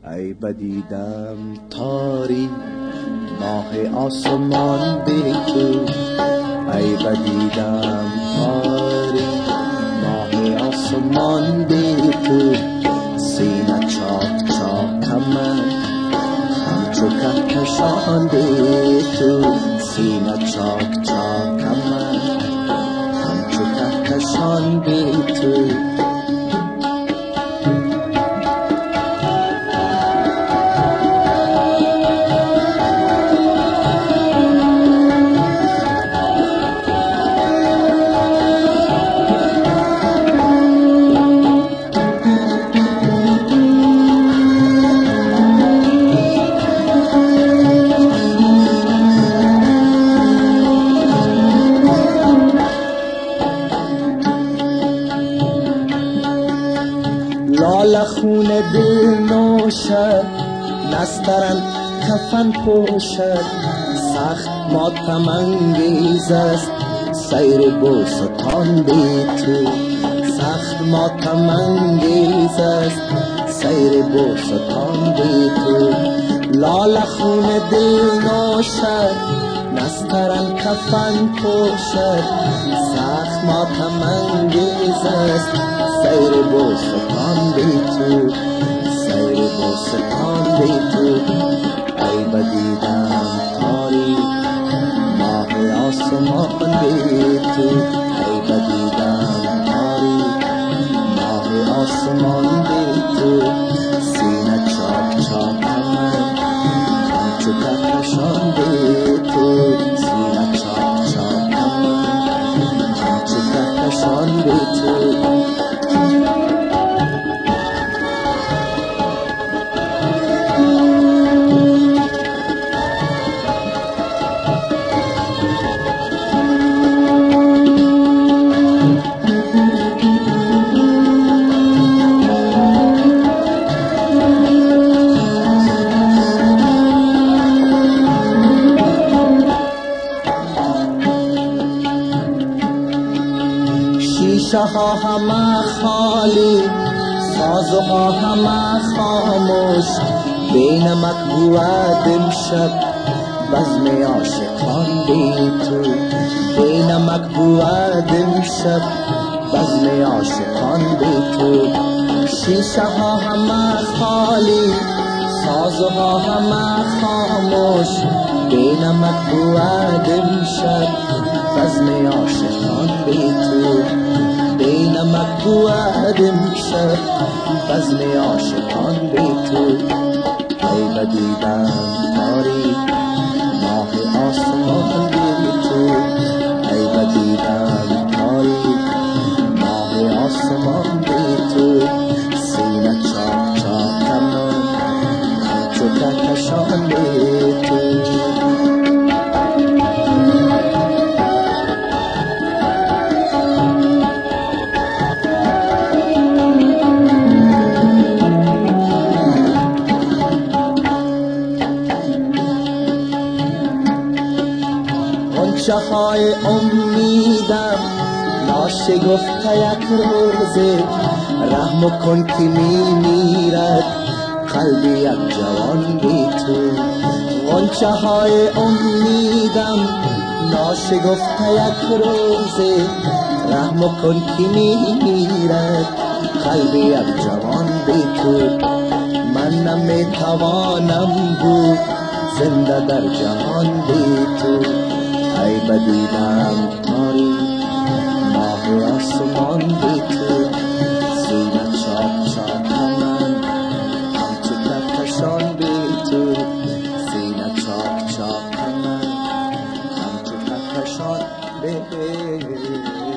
ای بدیدم تاری ماه آسمان بی تو، ای بدیدم تاری ماه آسمان بی تو، سینه چاک چاک من همچو کهکشان بی تو، سینه چاک چاک من همچو کهکشان بی تو. لاله خون دل نوشد، نسترن کفن پوشد، سخت ماتم انگیز است سیر بوستان بی تو، سخت ماتم انگیز است سیر بوستان بی تو. لاله خون دل نوشد، نسترن کفن پوشد، سخت ماتم انگیز است سیر بوستان بی تو، سیر بوستان بی تو. ای بدیدم تاری ماه آسمان بی تو، ای بدیدم تاری ماه آسمان بی تو، سینه چاک چاک من همچو کهکشان بی تو، سینه چاک چاک من همچو کهکشان بی تو. شیشه ها همه خالی، سازها همه خاموش، بین مکبوع امشب بزم عاشقان بی تو، بین مکبوع امشب بزم عاشقان بی تو. شیشه ها همه خالی، سازها همه خاموش، بین مکبوع امشب بزم عاشقان بی تو، بین مکبوع امشب بزم عاشقان بی تو. ای بدیدم تاری ماه آسمان بی تو، ای بدیدم تاری ماه آسمان بی تو، سینه چاک چاک من همچو کهکشان بی تو. غنچه های امیدم ناشکفته یک روزه، رحم کن که می میرد قلب یک جوان بی تو. غنچه های امیدم ناشکفته یک روزه، رحم کن که می میرد قلب یک جوان بی تو. من نمی توانم بود زنده در جهان بی تو، ای بدیدم تاری ماه آسمان بی تو، سینه چاک چاک من همچو کهکشان بی تو، سینه چاک چاک من همچو کهکشان بی تو.